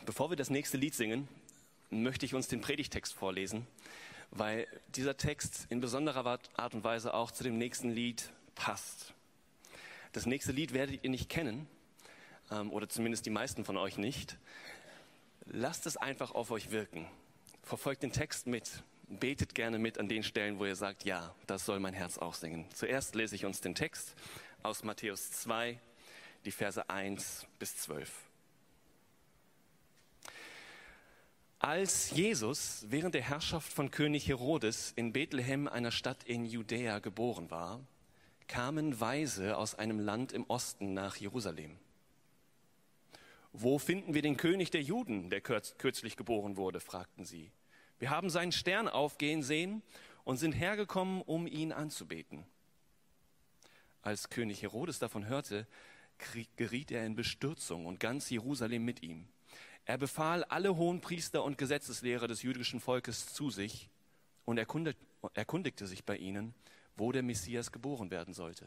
Bevor wir das nächste Lied singen, möchte ich uns den Predigtext vorlesen, weil dieser Text in besonderer Art und Weise auch zu dem nächsten Lied passt. Das nächste Lied werdet ihr nicht kennen, oder zumindest die meisten von euch nicht. Lasst es einfach auf euch wirken. Verfolgt den Text mit. Betet gerne mit an den Stellen, wo ihr sagt, ja, das soll mein Herz auch singen. Zuerst lese ich uns den Text aus Matthäus 2, die Verse 1 bis 12. Als Jesus während der Herrschaft von König Herodes in Bethlehem, einer Stadt in Judäa, geboren war, kamen Weise aus einem Land im Osten nach Jerusalem. Wo finden wir den König der Juden, der kürzlich geboren wurde, fragten sie. Wir haben seinen Stern aufgehen sehen und sind hergekommen, um ihn anzubeten. Als König Herodes davon hörte, geriet er in Bestürzung und ganz Jerusalem mit ihm. Er befahl alle Hohenpriester und Gesetzeslehrer des jüdischen Volkes zu sich und erkundigte sich bei ihnen, wo der Messias geboren werden sollte.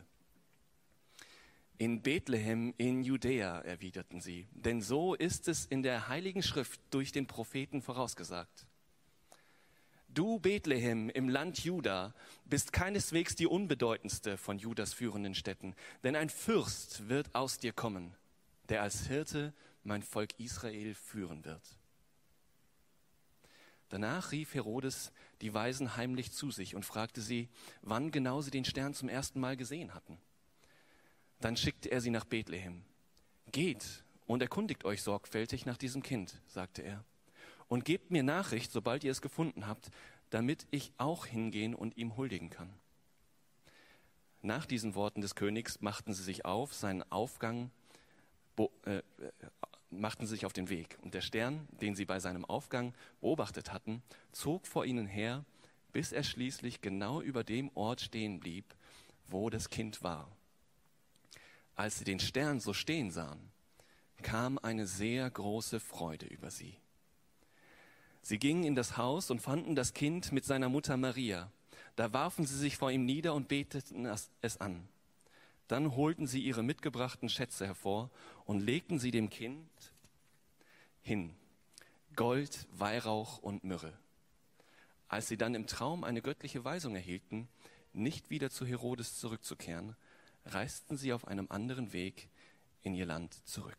In Bethlehem in Judäa, erwiderten sie, denn so ist es in der Heiligen Schrift durch den Propheten vorausgesagt. Du, Bethlehem, im Land Juda, bist keineswegs die unbedeutendste von Judas führenden Städten, denn ein Fürst wird aus dir kommen, der als Hirte mein Volk Israel führen wird. Danach rief Herodes die Weisen heimlich zu sich und fragte sie, wann genau sie den Stern zum ersten Mal gesehen hatten. Dann schickte er sie nach Bethlehem. Geht und erkundigt euch sorgfältig nach diesem Kind, sagte er, und gebt mir Nachricht, sobald ihr es gefunden habt, damit ich auch hingehen und ihm huldigen kann. Nach diesen Worten des Königs machten sie sich auf den Weg. Und der Stern, den sie bei seinem Aufgang beobachtet hatten, zog vor ihnen her, bis er schließlich genau über dem Ort stehen blieb, wo das Kind war. Als sie den Stern so stehen sahen, kam eine sehr große Freude über sie. Sie gingen in das Haus und fanden das Kind mit seiner Mutter Maria. Da warfen sie sich vor ihm nieder und beteten es an. Dann holten sie ihre mitgebrachten Schätze hervor und legten sie dem Kind hin, Gold, Weihrauch und Myrrhe. Als sie dann im Traum eine göttliche Weisung erhielten, nicht wieder zu Herodes zurückzukehren, reisten sie auf einem anderen Weg in ihr Land zurück.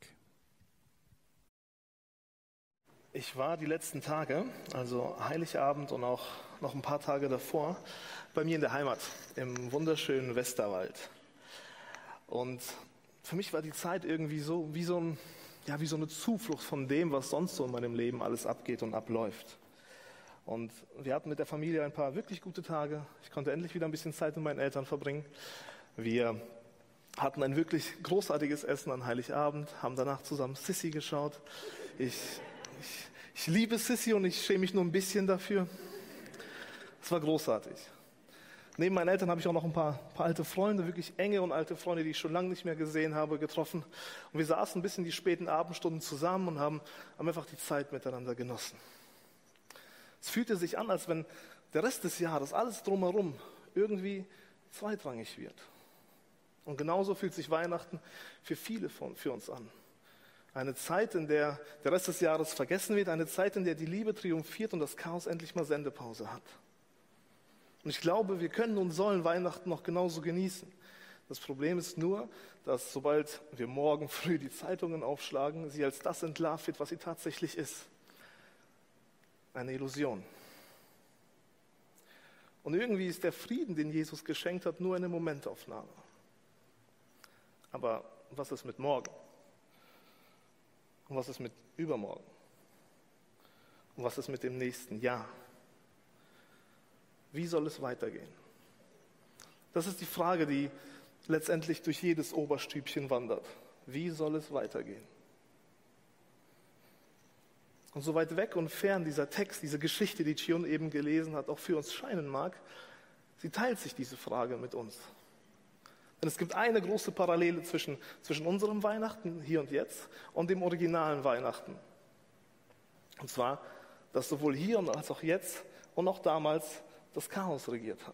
Ich war die letzten Tage, also Heiligabend und auch noch ein paar Tage davor, bei mir in der Heimat, im wunderschönen Westerwald. Und für mich war die Zeit irgendwie so wie so eine Zuflucht von dem, was sonst so in meinem Leben alles abgeht und abläuft. Und wir hatten mit der Familie ein paar wirklich gute Tage. Ich konnte endlich wieder ein bisschen Zeit mit meinen Eltern verbringen. Wir hatten ein wirklich großartiges Essen an Heiligabend, haben danach zusammen Sissi geschaut. Ich liebe Sissi und ich schäme mich nur ein bisschen dafür. Es war großartig. Neben meinen Eltern habe ich auch noch ein paar alte Freunde, wirklich enge und alte Freunde, die ich schon lange nicht mehr gesehen habe, getroffen. Und wir saßen ein bisschen die späten Abendstunden zusammen und haben einfach die Zeit miteinander genossen. Es fühlte sich an, als wenn der Rest des Jahres, alles drumherum, irgendwie zweitrangig wird. Und genauso fühlt sich Weihnachten für viele für uns an. Eine Zeit, in der der Rest des Jahres vergessen wird, eine Zeit, in der die Liebe triumphiert und das Chaos endlich mal Sendepause hat. Und ich glaube, wir können und sollen Weihnachten noch genauso genießen. Das Problem ist nur, dass sobald wir morgen früh die Zeitungen aufschlagen, sie als das entlarvt wird, was sie tatsächlich ist. Eine Illusion. Und irgendwie ist der Frieden, den Jesus geschenkt hat, nur eine Momentaufnahme. Aber was ist mit morgen? Und was ist mit übermorgen? Und was ist mit dem nächsten Jahr? Wie soll es weitergehen? Das ist die Frage, die letztendlich durch jedes Oberstübchen wandert. Wie soll es weitergehen? Und so weit weg und fern dieser Text, diese Geschichte, die Chion eben gelesen hat, auch für uns scheinen mag, sie teilt sich diese Frage mit uns. Denn es gibt eine große Parallele zwischen unserem Weihnachten, hier und jetzt, und dem originalen Weihnachten. Und zwar, dass sowohl hier als auch jetzt und auch damals das Chaos regiert hat.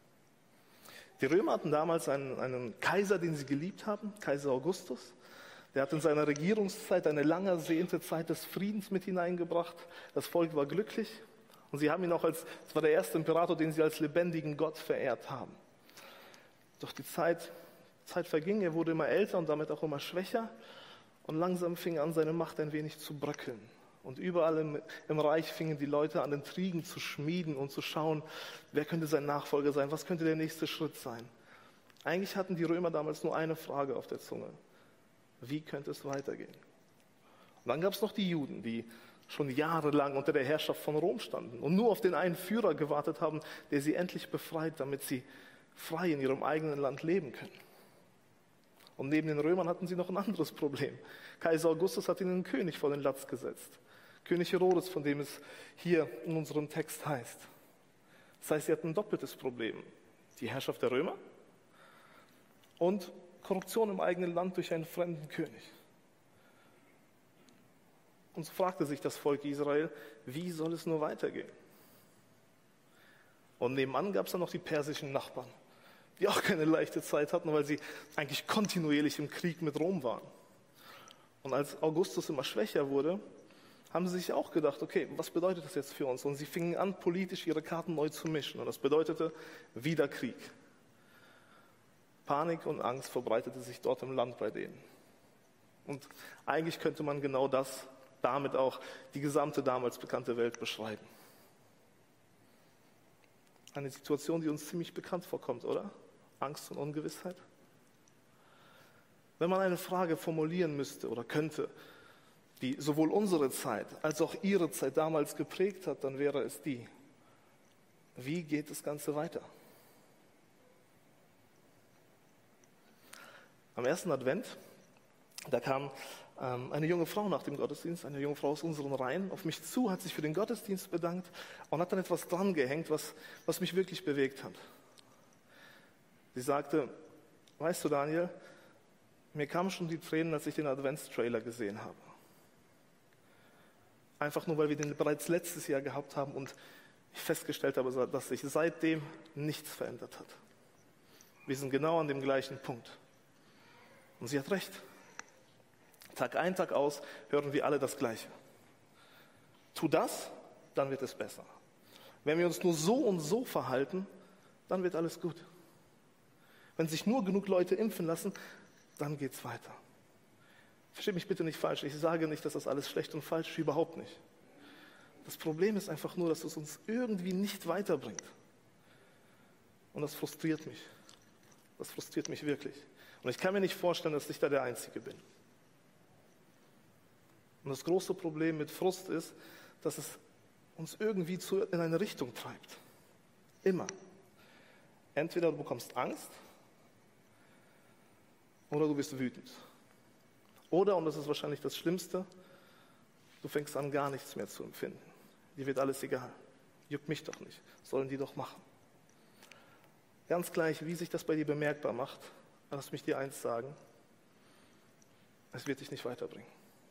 Die Römer hatten damals einen Kaiser, den sie geliebt haben, Kaiser Augustus. Der hat in seiner Regierungszeit eine lang ersehnte Zeit des Friedens mit hineingebracht. Das Volk war glücklich und sie haben ihn auch es war der erste Imperator, den sie als lebendigen Gott verehrt haben. Doch die Zeit verging, er wurde immer älter und damit auch immer schwächer und langsam fing an, seine Macht ein wenig zu bröckeln. Und überall im Reich fingen die Leute an, Intrigen zu schmieden und zu schauen, wer könnte sein Nachfolger sein, was könnte der nächste Schritt sein. Eigentlich hatten die Römer damals nur eine Frage auf der Zunge: Wie könnte es weitergehen? Und dann gab es noch die Juden, die schon jahrelang unter der Herrschaft von Rom standen und nur auf den einen Führer gewartet haben, der sie endlich befreit, damit sie frei in ihrem eigenen Land leben können. Und neben den Römern hatten sie noch ein anderes Problem. Kaiser Augustus hat ihnen einen König vor den Latz gesetzt. König Herodes, von dem es hier in unserem Text heißt. Das heißt, sie hatten ein doppeltes Problem. Die Herrschaft der Römer und Korruption im eigenen Land durch einen fremden König. Und so fragte sich das Volk Israel, wie soll es nur weitergehen? Und nebenan gab es dann noch die persischen Nachbarn, die auch keine leichte Zeit hatten, weil sie eigentlich kontinuierlich im Krieg mit Rom waren. Und als Augustus immer schwächer wurde, haben sie sich auch gedacht, okay, was bedeutet das jetzt für uns? Und sie fingen an, politisch ihre Karten neu zu mischen. Und das bedeutete wieder Krieg. Panik und Angst verbreitete sich dort im Land bei denen. Und eigentlich könnte man genau das damit auch die gesamte damals bekannte Welt beschreiben. Eine Situation, die uns ziemlich bekannt vorkommt, oder? Angst und Ungewissheit. Wenn man eine Frage formulieren müsste oder könnte, die sowohl unsere Zeit als auch ihre Zeit damals geprägt hat, dann wäre es die: Wie geht das Ganze weiter? Am ersten Advent, da kam eine junge Frau nach dem Gottesdienst, eine junge Frau aus unseren Reihen, auf mich zu, hat sich für den Gottesdienst bedankt und hat dann etwas dran gehängt, was mich wirklich bewegt hat. Sie sagte: Weißt du, Daniel, mir kamen schon die Tränen, als ich den Adventstrailer gesehen habe. Einfach nur, weil wir den bereits letztes Jahr gehabt haben und ich festgestellt habe, dass sich seitdem nichts verändert hat. Wir sind genau an dem gleichen Punkt. Und sie hat recht. Tag ein, Tag aus hören wir alle das Gleiche. Tu das, dann wird es besser. Wenn wir uns nur so und so verhalten, dann wird alles gut. Wenn sich nur genug Leute impfen lassen, dann geht es weiter. Versteht mich bitte nicht falsch, ich sage nicht, dass das alles schlecht und falsch ist, überhaupt nicht. Das Problem ist einfach nur, dass es uns irgendwie nicht weiterbringt. Und das frustriert mich. Das frustriert mich wirklich. Und ich kann mir nicht vorstellen, dass ich da der Einzige bin. Und das große Problem mit Frust ist, dass es uns irgendwie in eine Richtung treibt. Immer. Entweder du bekommst Angst oder du bist wütend. Oder, und das ist wahrscheinlich das Schlimmste, du fängst an, gar nichts mehr zu empfinden. Dir wird alles egal. Juckt mich doch nicht. Sollen die doch machen. Ganz gleich, wie sich das bei dir bemerkbar macht, lass mich dir eins sagen: Es wird dich nicht weiterbringen.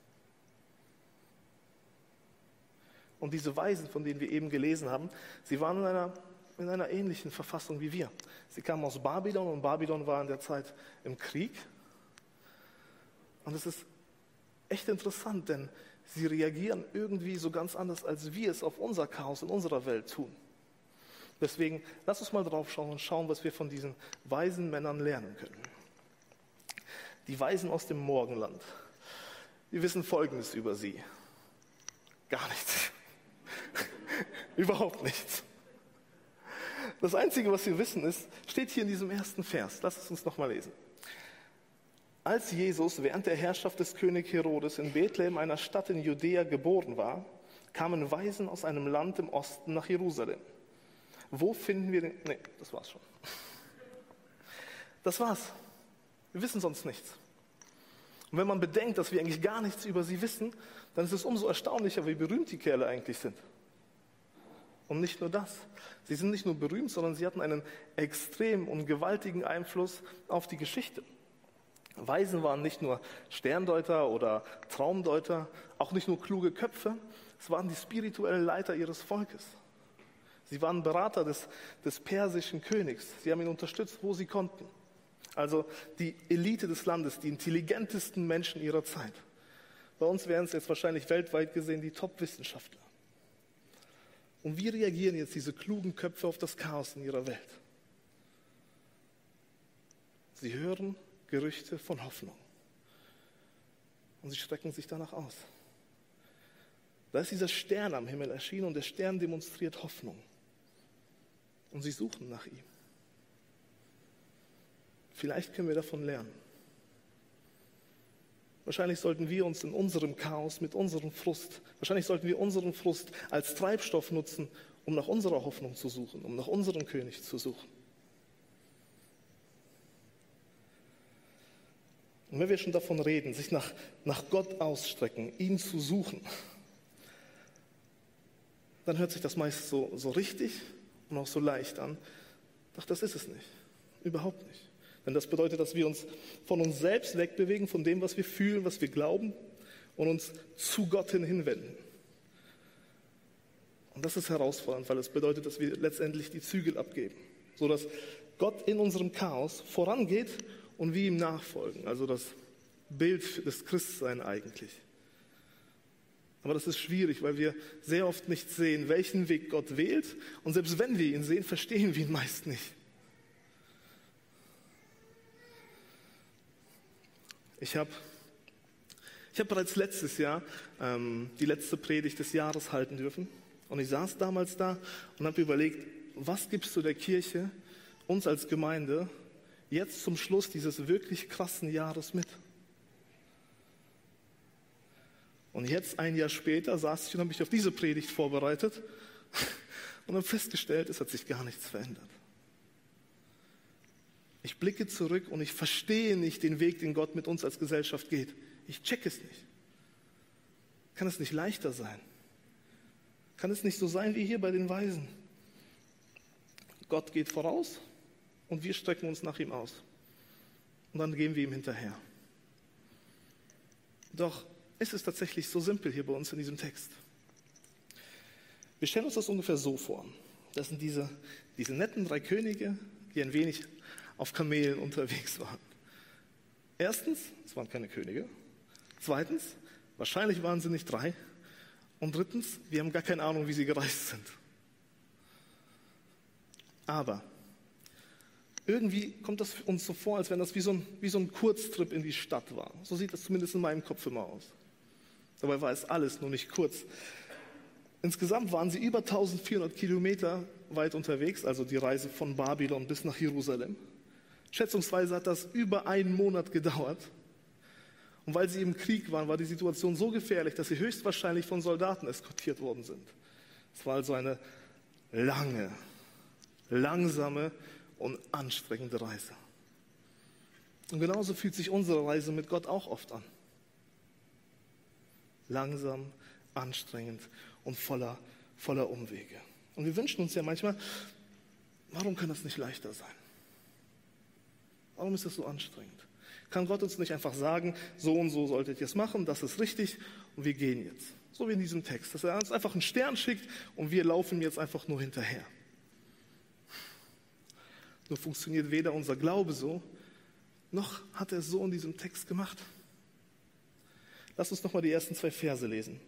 Und diese Weisen, von denen wir eben gelesen haben, sie waren in einer ähnlichen Verfassung wie wir. Sie kamen aus Babylon und Babylon war in der Zeit im Krieg. Und es ist echt interessant, denn sie reagieren irgendwie so ganz anders, als wir es auf unser Chaos in unserer Welt tun. Deswegen, lass uns mal drauf schauen und schauen, was wir von diesen weisen Männern lernen können. Die Weisen aus dem Morgenland. Wir wissen Folgendes über sie. Gar nichts. Überhaupt nichts. Das Einzige, was wir wissen, steht hier in diesem ersten Vers. Lass es uns nochmal lesen. Als Jesus während der Herrschaft des Königs Herodes in Bethlehem, einer Stadt in Judäa, geboren war, kamen Weisen aus einem Land im Osten nach Jerusalem. Wo finden wir den... Nee, das war's schon. Das war's. Wir wissen sonst nichts. Und wenn man bedenkt, dass wir eigentlich gar nichts über sie wissen, dann ist es umso erstaunlicher, wie berühmt die Kerle eigentlich sind. Und nicht nur das. Sie sind nicht nur berühmt, sondern sie hatten einen extremen und gewaltigen Einfluss auf die Geschichte. Weisen waren nicht nur Sterndeuter oder Traumdeuter, auch nicht nur kluge Köpfe, es waren die spirituellen Leiter ihres Volkes. Sie waren Berater des persischen Königs. Sie haben ihn unterstützt, wo sie konnten. Also die Elite des Landes, die intelligentesten Menschen ihrer Zeit. Bei uns wären es jetzt wahrscheinlich weltweit gesehen die Top-Wissenschaftler. Und wie reagieren jetzt diese klugen Köpfe auf das Chaos in ihrer Welt? Sie hören Gerüchte von Hoffnung. Und sie strecken sich danach aus. Da ist dieser Stern am Himmel erschienen und der Stern demonstriert Hoffnung. Und sie suchen nach ihm. Vielleicht können wir davon lernen. Wahrscheinlich sollten wir uns in unserem Chaos, mit unserem Frust, wahrscheinlich sollten wir unseren Frust als Treibstoff nutzen, um nach unserer Hoffnung zu suchen, um nach unserem König zu suchen. Und wenn wir schon davon reden, sich nach Gott ausstrecken, ihn zu suchen, dann hört sich das meist so richtig und auch so leicht an. Doch das ist es nicht. Überhaupt nicht. Denn das bedeutet, dass wir uns von uns selbst wegbewegen, von dem, was wir fühlen, was wir glauben und uns zu Gott hinwenden. Und das ist herausfordernd, weil es bedeutet, dass wir letztendlich die Zügel abgeben, sodass Gott in unserem Chaos vorangeht und wir ihm nachfolgen. Also das Bild des Christseins eigentlich. Aber das ist schwierig, weil wir sehr oft nicht sehen, welchen Weg Gott wählt. Und selbst wenn wir ihn sehen, verstehen wir ihn meist nicht. Ich habe bereits letztes Jahr die letzte Predigt des Jahres halten dürfen. Und ich saß damals da und habe überlegt, was gibst du der Kirche, uns als Gemeinde, jetzt zum Schluss dieses wirklich krassen Jahres mit? Und jetzt, ein Jahr später, saß ich und habe mich auf diese Predigt vorbereitet und habe festgestellt, es hat sich gar nichts verändert. Ich blicke zurück und ich verstehe nicht den Weg, den Gott mit uns als Gesellschaft geht. Ich check es nicht. Kann es nicht leichter sein? Kann es nicht so sein wie hier bei den Weisen? Gott geht voraus und wir strecken uns nach ihm aus. Und dann gehen wir ihm hinterher. Doch es ist tatsächlich so simpel hier bei uns in diesem Text. Wir stellen uns das ungefähr so vor. Das sind diese netten 3 Könige, die ein wenig auf Kamelen unterwegs waren. Erstens, es waren keine Könige. Zweitens, wahrscheinlich waren sie nicht 3. Und drittens, wir haben gar keine Ahnung, wie sie gereist sind. Aber irgendwie kommt das uns so vor, als wenn das wie so ein Kurztrip in die Stadt war. So sieht das zumindest in meinem Kopf immer aus. Dabei war es alles nur nicht kurz. Insgesamt waren sie über 1400 Kilometer weit unterwegs, also die Reise von Babylon bis nach Jerusalem. Schätzungsweise hat das über 1 Monat gedauert. Und weil sie im Krieg waren, war die Situation so gefährlich, dass sie höchstwahrscheinlich von Soldaten eskortiert worden sind. Es war also eine lange, langsame und anstrengende Reise. Und genauso fühlt sich unsere Reise mit Gott auch oft an. Langsam, anstrengend und voller Umwege. Und wir wünschen uns ja manchmal, warum kann das nicht leichter sein? Warum ist das so anstrengend? Kann Gott uns nicht einfach sagen, so und so solltet ihr es machen, das ist richtig und wir gehen jetzt. So wie in diesem Text, dass er uns einfach einen Stern schickt und wir laufen jetzt einfach nur hinterher. Nur funktioniert weder unser Glaube so, noch hat er es so in diesem Text gemacht. Lass uns nochmal die ersten 2 Verse lesen.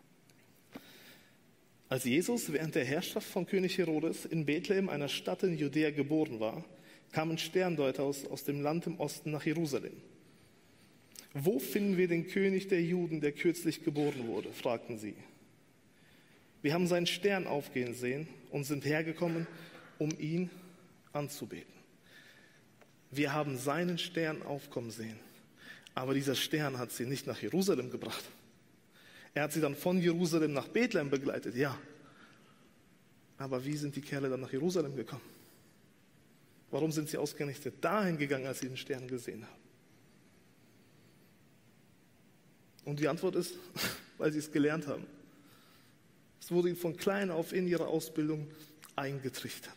Als Jesus während der Herrschaft von König Herodes in Bethlehem, einer Stadt in Judäa, geboren war, kamen Sterndeuter aus dem Land im Osten nach Jerusalem. Wo finden wir den König der Juden, der kürzlich geboren wurde? Fragten sie. Wir haben seinen Stern aufgehen sehen und sind hergekommen, um ihn anzubeten. Wir haben seinen Stern aufkommen sehen. Aber dieser Stern hat sie nicht nach Jerusalem gebracht. Er hat sie dann von Jerusalem nach Bethlehem begleitet, ja. Aber wie sind die Kerle dann nach Jerusalem gekommen? Warum sind sie ausgerechnet dahin gegangen, als sie den Stern gesehen haben? Und die Antwort ist, weil sie es gelernt haben. Es wurde ihnen von klein auf in ihrer Ausbildung eingetrichtert.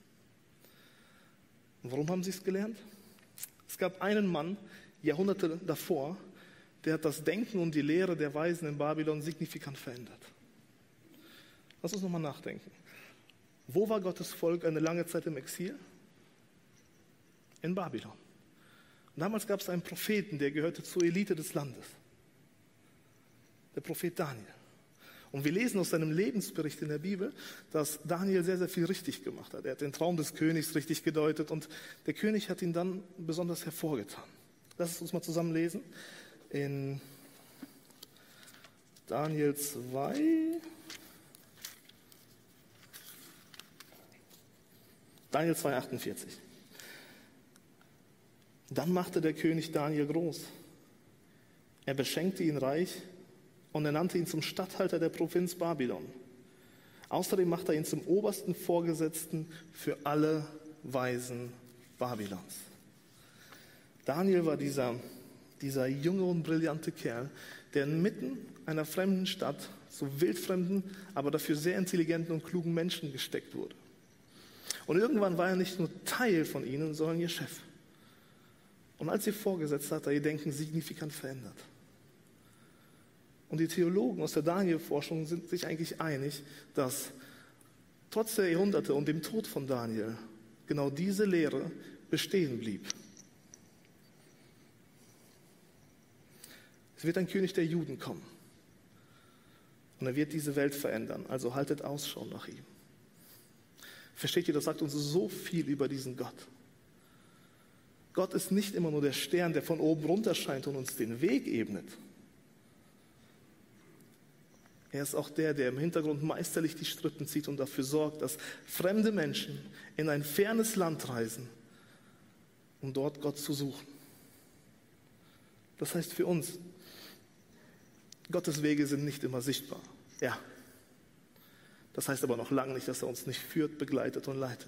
Und warum haben sie es gelernt? Es gab einen Mann, Jahrhunderte davor, der hat das Denken und die Lehre der Weisen in Babylon signifikant verändert. Lass uns nochmal nachdenken. Wo war Gottes Volk eine lange Zeit im Exil? In Babylon. Und damals gab es einen Propheten, der gehörte zur Elite des Landes. Der Prophet Daniel. Und wir lesen aus seinem Lebensbericht in der Bibel, dass Daniel sehr, sehr viel richtig gemacht hat. Er hat den Traum des Königs richtig gedeutet und der König hat ihn dann besonders hervorgetan. Lass uns mal zusammen lesen. In Daniel 2. Daniel 2,48. Dann machte der König Daniel groß. Er beschenkte ihn reich und er nannte ihn zum Statthalter der Provinz Babylon. Außerdem machte er ihn zum obersten Vorgesetzten für alle Weisen Babylons. Daniel war dieser junge und brillante Kerl, der inmitten einer fremden Stadt zu wildfremden, aber dafür sehr intelligenten und klugen Menschen gesteckt wurde. Und irgendwann war er nicht nur Teil von ihnen, sondern ihr Chef. Und als ihr Vorgesetzter hat er ihr Denken signifikant verändert. Und die Theologen aus der Daniel-Forschung sind sich eigentlich einig, dass trotz der Jahrhunderte und dem Tod von Daniel genau diese Lehre bestehen blieb. Es wird ein König der Juden kommen. Und er wird diese Welt verändern. Also haltet Ausschau nach ihm. Versteht ihr, das sagt uns so viel über diesen Gott. Gott ist nicht immer nur der Stern, der von oben runter scheint und uns den Weg ebnet. Er ist auch der im Hintergrund meisterlich die Strippen zieht und dafür sorgt, dass fremde Menschen in ein fernes Land reisen, um dort Gott zu suchen. Das heißt für uns, Gottes Wege sind nicht immer sichtbar. Ja. Das heißt aber noch lange nicht, dass er uns nicht führt, begleitet und leitet.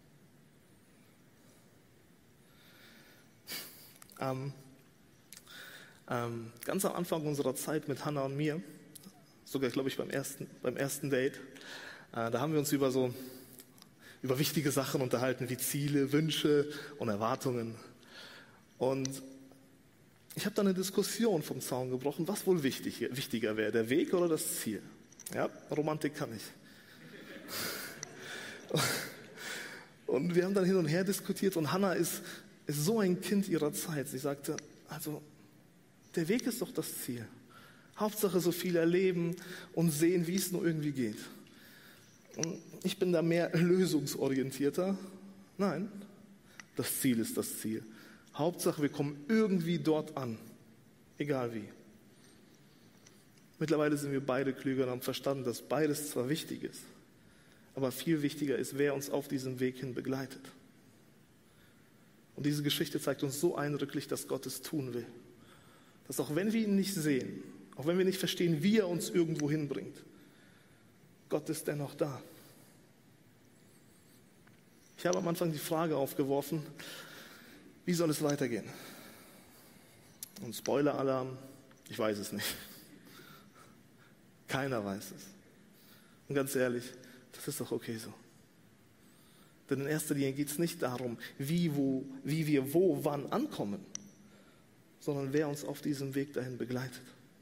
Ganz am Anfang unserer Zeit mit Hannah und mir, sogar, glaube ich, beim ersten Date, da haben wir uns über wichtige Sachen unterhalten, wie Ziele, Wünsche und Erwartungen. Und ich habe dann eine Diskussion vom Zaun gebrochen, was wohl wichtiger wäre, der Weg oder das Ziel. Ja, Romantik kann ich. Und wir haben dann hin und her diskutiert und Hannah ist so ein Kind ihrer Zeit. Sie sagte, also der Weg ist doch das Ziel. Hauptsache so viel erleben und sehen, wie es nur irgendwie geht. Und ich bin da mehr lösungsorientierter. Nein, das Ziel ist das Ziel. Hauptsache wir kommen irgendwie dort an, egal wie. Mittlerweile sind wir beide klüger und haben verstanden, dass beides zwar wichtig ist, aber viel wichtiger ist, wer uns auf diesem Weg hin begleitet. Und diese Geschichte zeigt uns so eindrücklich, dass Gott es tun will. Dass auch wenn wir ihn nicht sehen, auch wenn wir nicht verstehen, wie er uns irgendwo hinbringt, Gott ist dennoch da. Ich habe am Anfang die Frage aufgeworfen, wie soll es weitergehen? Und Spoiler-Alarm, ich weiß es nicht. Keiner weiß es. Und ganz ehrlich, das ist doch okay so. Denn in erster Linie geht es nicht darum, wie wir wann ankommen, sondern wer uns auf diesem Weg dahin begleitet.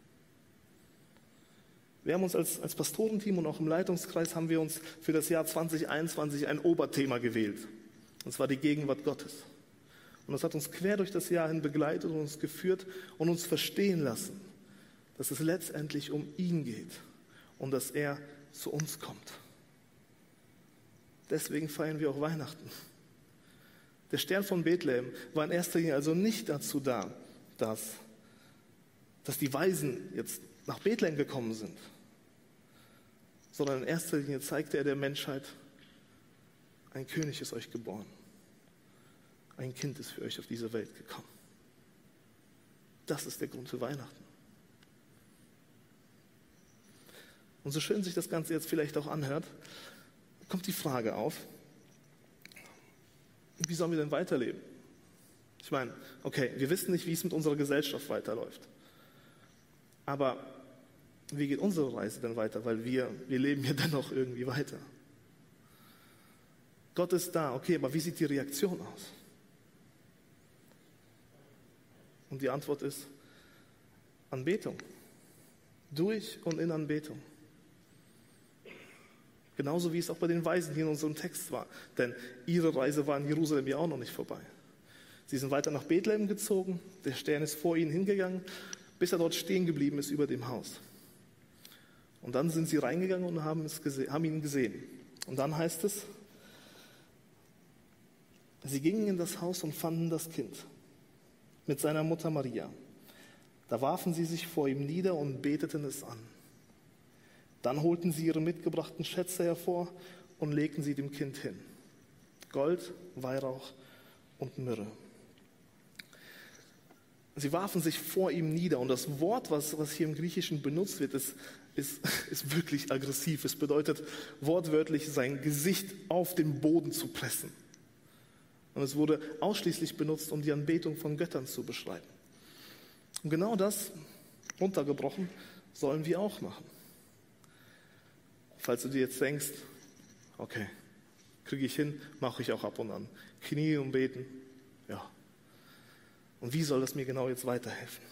Wir haben uns als Pastorenteam und auch im Leitungskreis haben wir uns für das Jahr 2021 ein Oberthema gewählt. Und zwar die Gegenwart Gottes. Und das hat uns quer durch das Jahr hin begleitet und uns geführt und uns verstehen lassen, dass es letztendlich um ihn geht und dass er zu uns kommt. Deswegen feiern wir auch Weihnachten. Der Stern von Bethlehem war in erster Linie also nicht dazu da, dass die Weisen jetzt nach Bethlehem gekommen sind, sondern in erster Linie zeigte er der Menschheit, ein König ist euch geboren. Ein Kind ist für euch auf diese Welt gekommen. Das ist der Grund für Weihnachten. Und so schön sich das Ganze jetzt vielleicht auch anhört, kommt die Frage auf, wie sollen wir denn weiterleben? Ich meine, okay, wir wissen nicht, wie es mit unserer Gesellschaft weiterläuft. Aber wie geht unsere Reise denn weiter? Weil wir leben ja dennoch irgendwie weiter. Gott ist da, okay, aber wie sieht die Reaktion aus? Und die Antwort ist Anbetung. Durch und in Anbetung. Genauso wie es auch bei den Weisen hier in unserem Text war. Denn ihre Reise war in Jerusalem ja auch noch nicht vorbei. Sie sind weiter nach Bethlehem gezogen, der Stern ist vor ihnen hingegangen, bis er dort stehen geblieben ist über dem Haus. Und dann sind sie reingegangen und haben ihn gesehen. Und dann heißt es, sie gingen in das Haus und fanden das Kind mit seiner Mutter Maria. Da warfen sie sich vor ihm nieder und beteten es an. Dann holten sie ihre mitgebrachten Schätze hervor und legten sie dem Kind hin. Gold, Weihrauch und Myrrhe. Sie warfen sich vor ihm nieder. Und das Wort, was hier im Griechischen benutzt wird, ist wirklich aggressiv. Es bedeutet wortwörtlich, sein Gesicht auf den Boden zu pressen. Und es wurde ausschließlich benutzt, um die Anbetung von Göttern zu beschreiben. Und genau das, runtergebrochen, sollen wir auch machen. Falls du dir jetzt denkst, okay, kriege ich hin, mache ich auch ab und an. Knie und beten, ja. Und wie soll das mir genau jetzt weiterhelfen?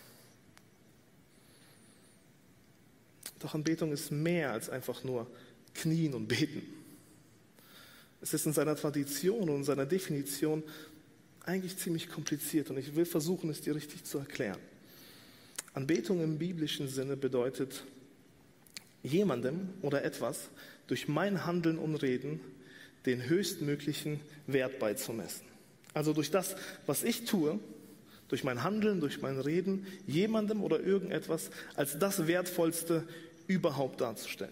Doch Anbetung ist mehr als einfach nur Knien und Beten. Es ist in seiner Tradition und in seiner Definition eigentlich ziemlich kompliziert und ich will versuchen, es dir richtig zu erklären. Anbetung im biblischen Sinne bedeutet, jemandem oder etwas durch mein Handeln und Reden den höchstmöglichen Wert beizumessen. Also durch das, was ich tue, durch mein Handeln, durch mein Reden, jemandem oder irgendetwas als das Wertvollste überhaupt darzustellen.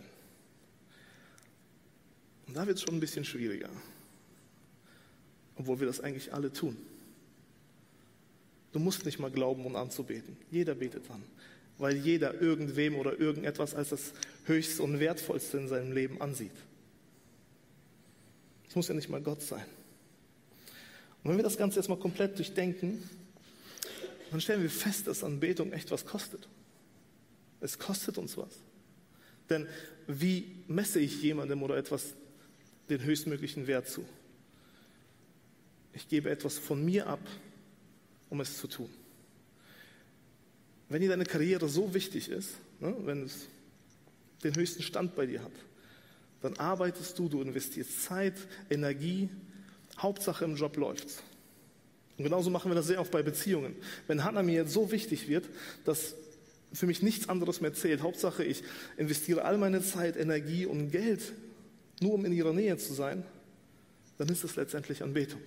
Und da wird es schon ein bisschen schwieriger, obwohl wir das eigentlich alle tun. Du musst nicht mal glauben, um anzubeten. Jeder betet an, weil jeder irgendwem oder irgendetwas als das Höchste und Wertvollste in seinem Leben ansieht. Es muss ja nicht mal Gott sein. Und wenn wir das Ganze jetzt mal komplett durchdenken, dann stellen wir fest, dass Anbetung echt was kostet. Es kostet uns was. Denn wie messe ich jemandem oder etwas den höchstmöglichen Wert zu? Ich gebe etwas von mir ab, um es zu tun. Wenn dir deine Karriere so wichtig ist, wenn es den höchsten Stand bei dir hat, dann arbeitest du investierst Zeit, Energie, Hauptsache im Job läuft's. Und genauso machen wir das sehr oft bei Beziehungen. Wenn Hannah mir jetzt so wichtig wird, dass für mich nichts anderes mehr zählt, Hauptsache ich investiere all meine Zeit, Energie und Geld, nur um in ihrer Nähe zu sein, dann ist es letztendlich Anbetung.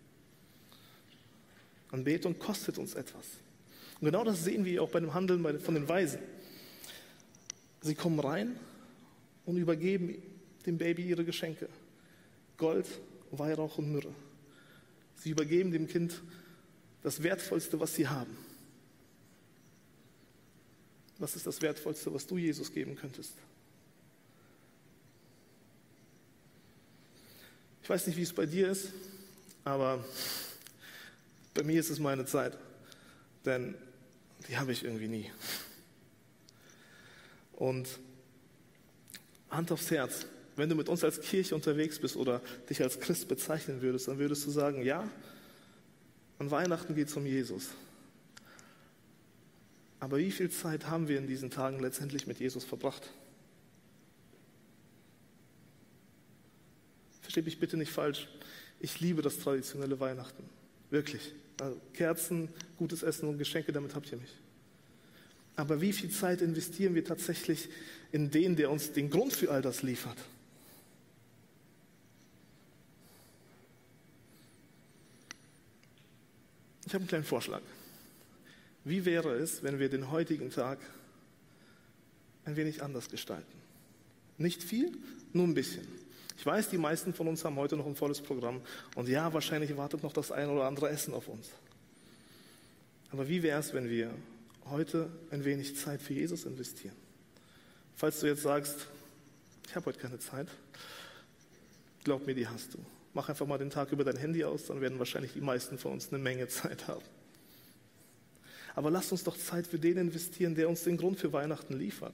Anbetung kostet uns etwas. Und genau das sehen wir auch bei dem Handeln von den Weisen. Sie kommen rein und übergeben dem Baby ihre Geschenke. Gold, Weihrauch und Myrrhe. Sie übergeben dem Kind das Wertvollste, was sie haben. Was ist das Wertvollste, was du Jesus geben könntest? Ich weiß nicht, wie es bei dir ist, aber bei mir ist es meine Zeit, denn die habe ich irgendwie nie. Und Hand aufs Herz, wenn du mit uns als Kirche unterwegs bist oder dich als Christ bezeichnen würdest, dann würdest du sagen, ja, an Weihnachten geht es um Jesus. Aber wie viel Zeit haben wir in diesen Tagen letztendlich mit Jesus verbracht? Versteh mich bitte nicht falsch. Ich liebe das traditionelle Weihnachten. Wirklich. Also Kerzen, gutes Essen und Geschenke, damit habt ihr mich. Aber wie viel Zeit investieren wir tatsächlich in den, der uns den Grund für all das liefert? Ich habe einen kleinen Vorschlag. Wie wäre es, wenn wir den heutigen Tag ein wenig anders gestalten? Nicht viel, nur ein bisschen. Ich weiß, die meisten von uns haben heute noch ein volles Programm und ja, wahrscheinlich wartet noch das ein oder andere Essen auf uns. Aber wie wäre es, wenn wir heute ein wenig Zeit für Jesus investieren? Falls du jetzt sagst, ich habe heute keine Zeit, glaub mir, die hast du. Mach einfach mal den Tag über dein Handy aus, dann werden wahrscheinlich die meisten von uns eine Menge Zeit haben. Aber lasst uns doch Zeit für den investieren, der uns den Grund für Weihnachten liefert.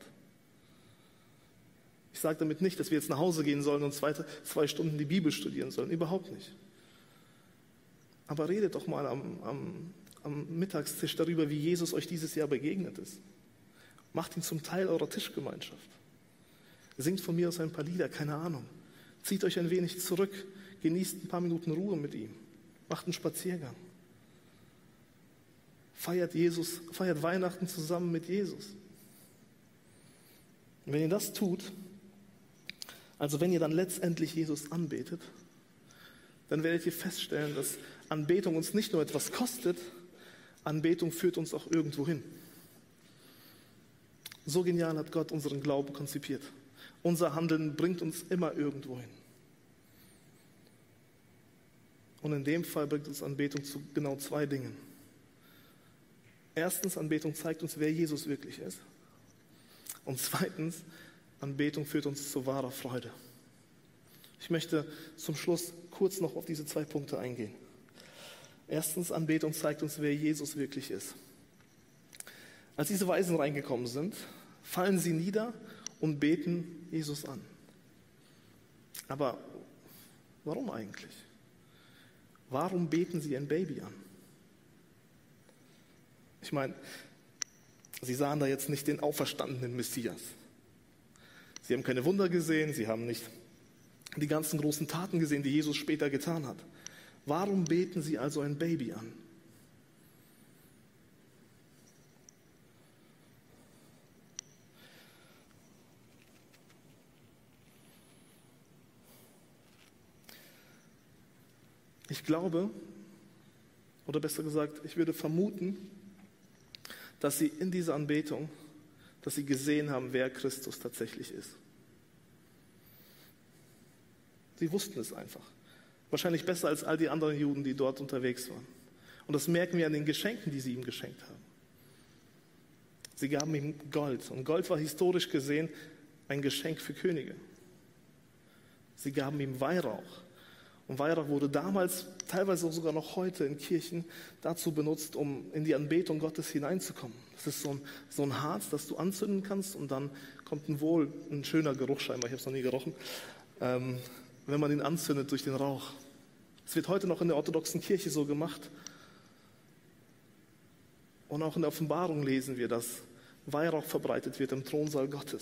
Ich sage damit nicht, dass wir jetzt nach Hause gehen sollen und 2 Stunden die Bibel studieren sollen. Überhaupt nicht. Aber redet doch mal am Mittagstisch darüber, wie Jesus euch dieses Jahr begegnet ist. Macht ihn zum Teil eurer Tischgemeinschaft. Singt von mir aus ein paar Lieder, keine Ahnung. Zieht euch ein wenig zurück, genießt ein paar Minuten Ruhe mit ihm. Macht einen Spaziergang. feiert Weihnachten zusammen mit Jesus. Und wenn ihr das tut, also wenn ihr dann letztendlich Jesus anbetet, dann werdet ihr feststellen, dass Anbetung uns nicht nur etwas kostet, Anbetung führt uns auch irgendwo hin. So genial hat Gott unseren Glauben konzipiert. Unser Handeln bringt uns immer irgendwo hin. Und in dem Fall bringt uns Anbetung zu genau 2 Dingen. Erstens, Anbetung zeigt uns, wer Jesus wirklich ist. Und zweitens, Anbetung führt uns zu wahrer Freude. Ich möchte zum Schluss kurz noch auf diese 2 Punkte eingehen. Erstens, Anbetung zeigt uns, wer Jesus wirklich ist. Als diese Weisen reingekommen sind, fallen sie nieder und beten Jesus an. Aber warum eigentlich? Warum beten sie ein Baby an? Ich meine, sie sahen da jetzt nicht den auferstandenen Messias. Sie haben keine Wunder gesehen, sie haben nicht die ganzen großen Taten gesehen, die Jesus später getan hat. Warum beten sie also ein Baby an? Ich glaube, oder besser gesagt, ich würde vermuten, dass sie in dieser Anbetung, dass sie gesehen haben, wer Christus tatsächlich ist. Sie wussten es einfach. Wahrscheinlich besser als all die anderen Juden, die dort unterwegs waren. Und das merken wir an den Geschenken, die sie ihm geschenkt haben. Sie gaben ihm Gold. Und Gold war historisch gesehen ein Geschenk für Könige. Sie gaben ihm Weihrauch. Und Weihrauch wurde damals, teilweise sogar noch heute in Kirchen, dazu benutzt, um in die Anbetung Gottes hineinzukommen. Das ist so ein Harz, das du anzünden kannst und dann kommt ein schöner Geruch scheinbar, ich habe es noch nie gerochen, wenn man ihn anzündet durch den Rauch. Es wird heute noch in der orthodoxen Kirche so gemacht. Und auch in der Offenbarung lesen wir, dass Weihrauch verbreitet wird im Thronsaal Gottes.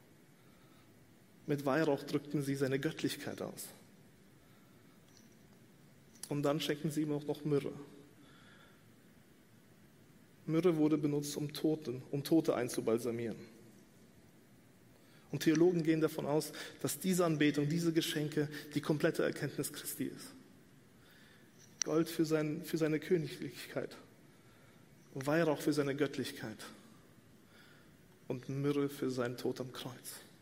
Mit Weihrauch drückten sie seine Göttlichkeit aus. Und dann schenken sie ihm auch noch Myrrhe. Myrrhe wurde benutzt, um Tote einzubalsamieren. Und Theologen gehen davon aus, dass diese Anbetung, diese Geschenke die komplette Erkenntnis Christi ist. Gold für seine Königlichkeit, Weihrauch für seine Göttlichkeit und Myrrhe für seinen Tod am Kreuz.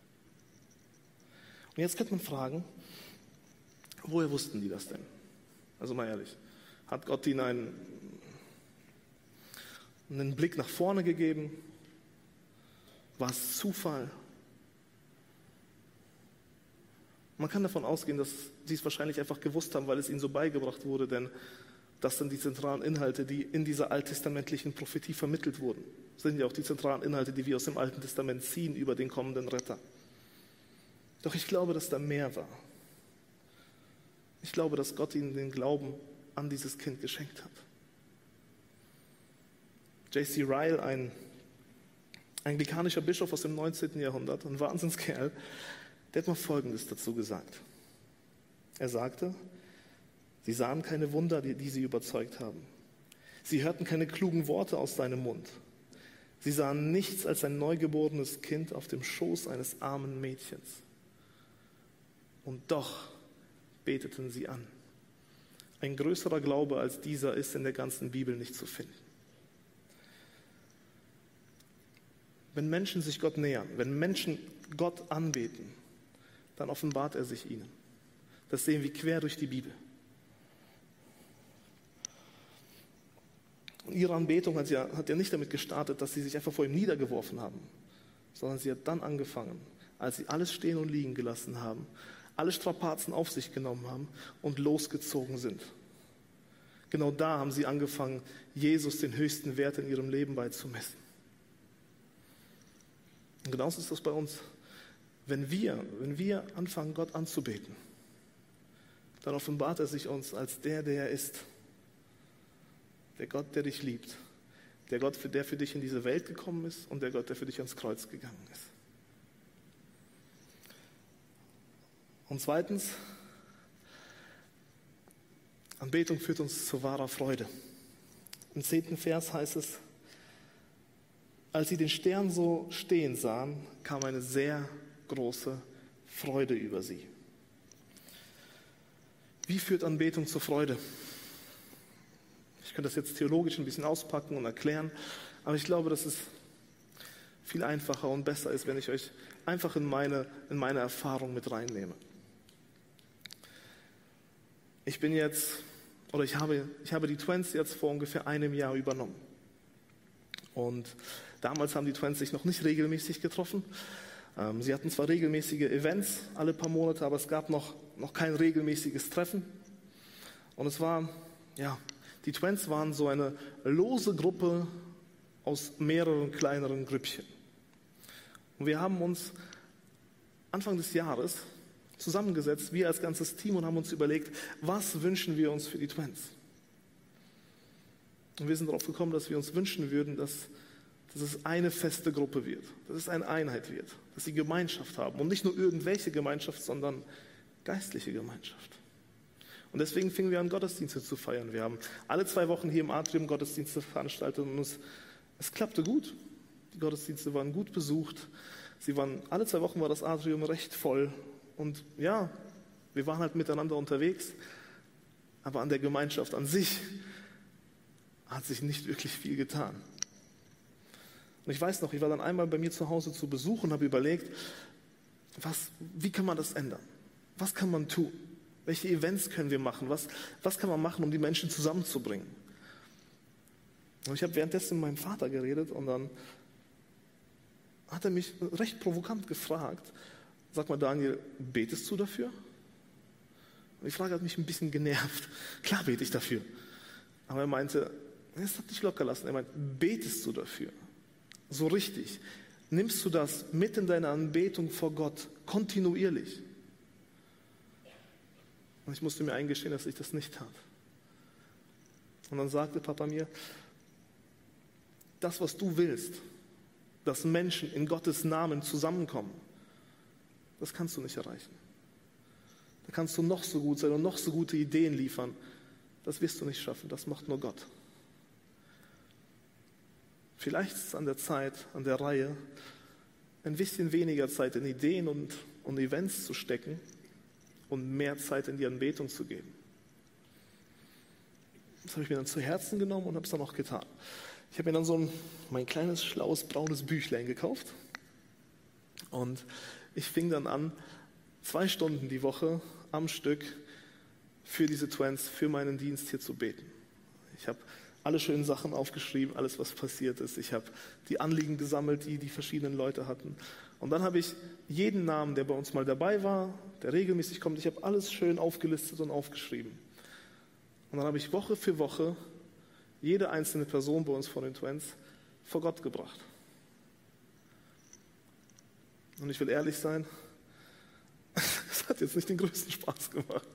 Und jetzt könnte man fragen, woher wussten die das denn? Also mal ehrlich, hat Gott ihnen einen Blick nach vorne gegeben? War es Zufall? Man kann davon ausgehen, dass sie es wahrscheinlich einfach gewusst haben, weil es ihnen so beigebracht wurde, denn das sind die zentralen Inhalte, die in dieser alttestamentlichen Prophetie vermittelt wurden. Das sind ja auch die zentralen Inhalte, die wir aus dem Alten Testament ziehen über den kommenden Retter. Doch ich glaube, dass da mehr war. Ich glaube, dass Gott ihnen den Glauben an dieses Kind geschenkt hat. J.C. Ryle, ein anglikanischer Bischof aus dem 19. Jahrhundert, ein Wahnsinnskerl, der hat mal Folgendes dazu gesagt. Er sagte, sie sahen keine Wunder, die sie überzeugt haben. Sie hörten keine klugen Worte aus seinem Mund. Sie sahen nichts als ein neugeborenes Kind auf dem Schoß eines armen Mädchens. Und doch beteten sie an. Ein größerer Glaube als dieser ist in der ganzen Bibel nicht zu finden. Wenn Menschen sich Gott nähern, wenn Menschen Gott anbeten, dann offenbart er sich ihnen. Das sehen wir quer durch die Bibel. Und ihre Anbetung hat ja nicht damit gestartet, dass sie sich einfach vor ihm niedergeworfen haben, sondern sie hat dann angefangen, als sie alles stehen und liegen gelassen haben, alle Strapazen auf sich genommen haben und losgezogen sind. Genau da haben sie angefangen, Jesus den höchsten Wert in ihrem Leben beizumessen. Und genauso ist das bei uns. Wenn wir anfangen, Gott anzubeten, dann offenbart er sich uns als der er ist. Der Gott, der dich liebt. Der Gott, der für dich in diese Welt gekommen ist und der Gott, der für dich ans Kreuz gegangen ist. Und zweitens, Anbetung führt uns zu wahrer Freude. Im 10. Vers heißt es, als sie den Stern so stehen sahen, kam eine sehr große Freude über sie. Wie führt Anbetung zur Freude? Ich könnte das jetzt theologisch ein bisschen auspacken und erklären, aber ich glaube, dass es viel einfacher und besser ist, wenn ich euch einfach in meine Erfahrung mit reinnehme. Ich habe die Twents jetzt vor ungefähr einem Jahr übernommen. Und damals haben die Twents sich noch nicht regelmäßig getroffen. Sie hatten zwar regelmäßige Events alle paar Monate, aber es gab noch kein regelmäßiges Treffen. Und die Twents waren so eine lose Gruppe aus mehreren kleineren Grüppchen. Und wir haben uns Anfang des Jahres zusammengesetzt, wir als ganzes Team, und haben uns überlegt, was wünschen wir uns für die Twents? Und wir sind darauf gekommen, dass wir uns wünschen würden, dass es eine feste Gruppe wird, dass es eine Einheit wird, dass sie Gemeinschaft haben. Und nicht nur irgendwelche Gemeinschaft, sondern geistliche Gemeinschaft. Und deswegen fingen wir an, Gottesdienste zu feiern. Wir haben alle 2 Wochen hier im Atrium Gottesdienste veranstaltet und es klappte gut. Die Gottesdienste waren gut besucht. Alle 2 Wochen war das Atrium recht voll. Und ja, wir waren halt miteinander unterwegs. Aber an der Gemeinschaft an sich hat sich nicht wirklich viel getan. Und ich weiß noch, ich war dann einmal bei mir zu Hause zu Besuch und habe überlegt, wie kann man das ändern? Was kann man tun? Welche Events können wir machen? Was kann man machen, um die Menschen zusammenzubringen? Und ich habe währenddessen mit meinem Vater geredet und dann hat er mich recht provokant gefragt, sag mal Daniel, betest du dafür? Und die Frage hat mich ein bisschen genervt. Klar bete ich dafür. Aber er meinte, es hat dich locker lassen. Er meinte, betest du dafür? So richtig. Nimmst du das mit in deine Anbetung vor Gott kontinuierlich? Und ich musste mir eingestehen, dass ich das nicht tat. Und dann sagte Papa mir, das, was du willst, dass Menschen in Gottes Namen zusammenkommen, das kannst du nicht erreichen. Da kannst du noch so gut sein und noch so gute Ideen liefern. Das wirst du nicht schaffen, das macht nur Gott. Vielleicht ist es an der Zeit, an der Reihe, ein bisschen weniger Zeit in Ideen und Events zu stecken und mehr Zeit in die Anbetung zu geben. Das habe ich mir dann zu Herzen genommen und habe es dann auch getan. Ich habe mir dann mein kleines, schlaues, braunes Büchlein gekauft und ich fing dann an, 2 Stunden die Woche am Stück für diese Twents, für meinen Dienst hier zu beten. Ich habe alle schönen Sachen aufgeschrieben, alles, was passiert ist. Ich habe die Anliegen gesammelt, die verschiedenen Leute hatten. Und dann habe ich jeden Namen, der bei uns mal dabei war, der regelmäßig kommt, ich habe alles schön aufgelistet und aufgeschrieben. Und dann habe ich Woche für Woche jede einzelne Person bei uns von den Twents vor Gott gebracht. Und ich will ehrlich sein, es hat jetzt nicht den größten Spaß gemacht.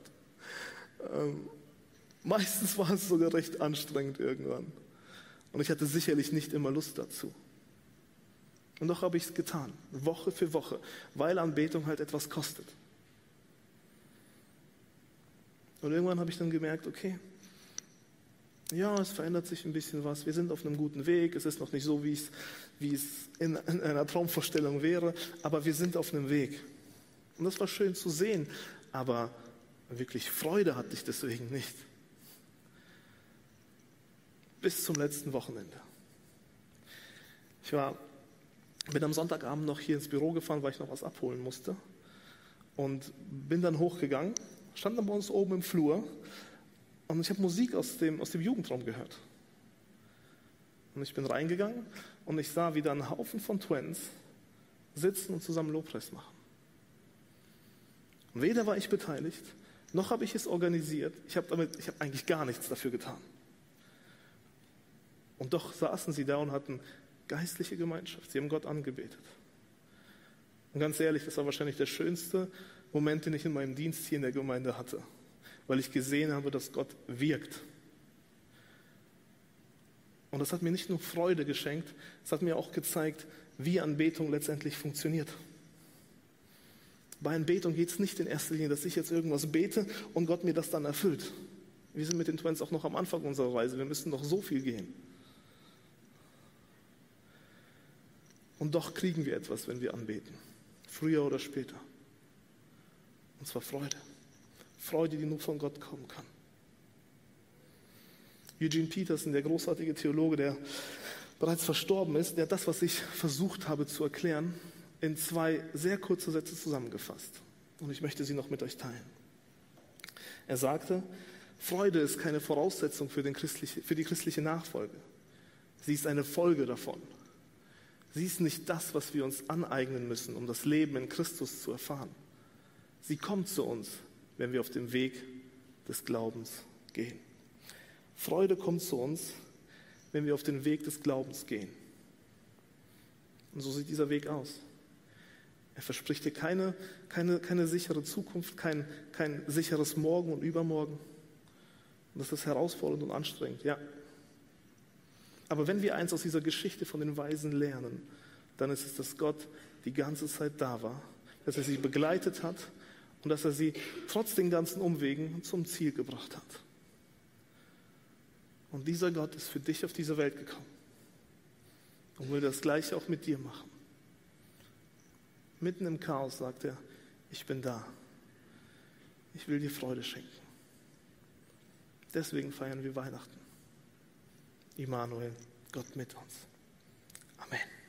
Meistens war es sogar recht anstrengend irgendwann. Und ich hatte sicherlich nicht immer Lust dazu. Und doch habe ich es getan, Woche für Woche, weil Anbetung halt etwas kostet. Und irgendwann habe ich dann gemerkt, okay, ja, es verändert sich ein bisschen was, wir sind auf einem guten Weg, es ist noch nicht so, wie es in einer Traumvorstellung wäre, aber wir sind auf einem Weg. Und das war schön zu sehen, aber wirklich Freude hatte ich deswegen nicht. Bis zum letzten Wochenende. Ich bin am Sonntagabend noch hier ins Büro gefahren, weil ich noch was abholen musste. Und bin dann hochgegangen, stand dann bei uns oben im Flur und ich habe Musik aus dem Jugendraum gehört. Und ich bin reingegangen und ich sah, wie da ein Haufen von Twins sitzen und zusammen Lobpreis machen. Und weder war ich beteiligt, noch habe ich es organisiert. Ich habe eigentlich gar nichts dafür getan. Und doch saßen sie da und hatten geistliche Gemeinschaft. Sie haben Gott angebetet. Und ganz ehrlich, das war wahrscheinlich der schönste Moment, den ich in meinem Dienst hier in der Gemeinde hatte, weil ich gesehen habe, dass Gott wirkt. Und das hat mir nicht nur Freude geschenkt, es hat mir auch gezeigt, wie Anbetung letztendlich funktioniert. Bei Anbetung geht es nicht in erster Linie, dass ich jetzt irgendwas bete und Gott mir das dann erfüllt. Wir sind mit den Twins auch noch am Anfang unserer Reise. Wir müssen noch so viel gehen. Und doch kriegen wir etwas, wenn wir anbeten. Früher oder später. Und zwar Freude. Freude, die nur von Gott kommen kann. Eugene Peterson, der großartige Theologe, der bereits verstorben ist, der hat das, was ich versucht habe zu erklären, in 2 sehr kurze Sätze zusammengefasst. Und ich möchte sie noch mit euch teilen. Er sagte, Freude ist keine Voraussetzung für die christliche Nachfolge. Sie ist eine Folge davon. Sie ist nicht das, was wir uns aneignen müssen, um das Leben in Christus zu erfahren. Sie kommt zu uns, wenn wir auf dem Weg des Glaubens gehen. Freude kommt zu uns, wenn wir auf den Weg des Glaubens gehen. Und so sieht dieser Weg aus. Er verspricht dir keine sichere Zukunft, kein sicheres Morgen und Übermorgen. Und das ist herausfordernd und anstrengend, ja. Aber wenn wir eins aus dieser Geschichte von den Weisen lernen, dann ist es, dass Gott die ganze Zeit da war, dass er sie begleitet hat und dass er sie trotz den ganzen Umwegen zum Ziel gebracht hat. Und dieser Gott ist für dich auf diese Welt gekommen und will das Gleiche auch mit dir machen. Mitten im Chaos sagt er, ich bin da. Ich will dir Freude schenken. Deswegen feiern wir Weihnachten. Immanuel, Gott mit uns. Amen.